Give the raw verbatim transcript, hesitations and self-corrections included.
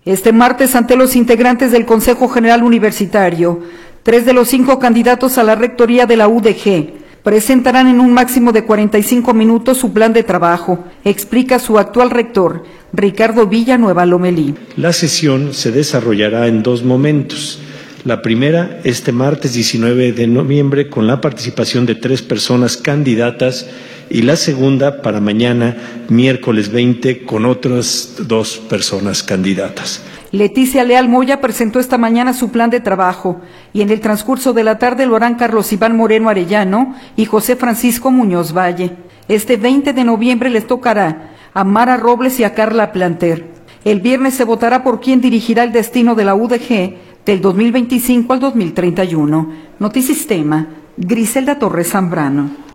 Este martes, ante los integrantes del Consejo General Universitario, tres de los cinco candidatos a la rectoría de la U D G presentarán en un máximo de cuarenta y cinco minutos su plan de trabajo, explica su actual rector, Ricardo Villanueva Lomelí. La sesión se desarrollará en dos momentos. La primera, este martes diecinueve de noviembre, con la participación de tres personas candidatas, y la segunda para mañana, miércoles veinte, con otras dos personas candidatas. Leticia Leal Moya presentó esta mañana su plan de trabajo y en el transcurso de la tarde lo harán Carlos Iván Moreno Arellano y José Francisco Muñoz Valle. Este veinte de noviembre les tocará a Mara Robles y a Carla Planter. El viernes se votará por quién dirigirá el destino de la U D G del dos mil veinticinco al dos mil treinta y uno. Notisistema, Griselda Torres Zambrano.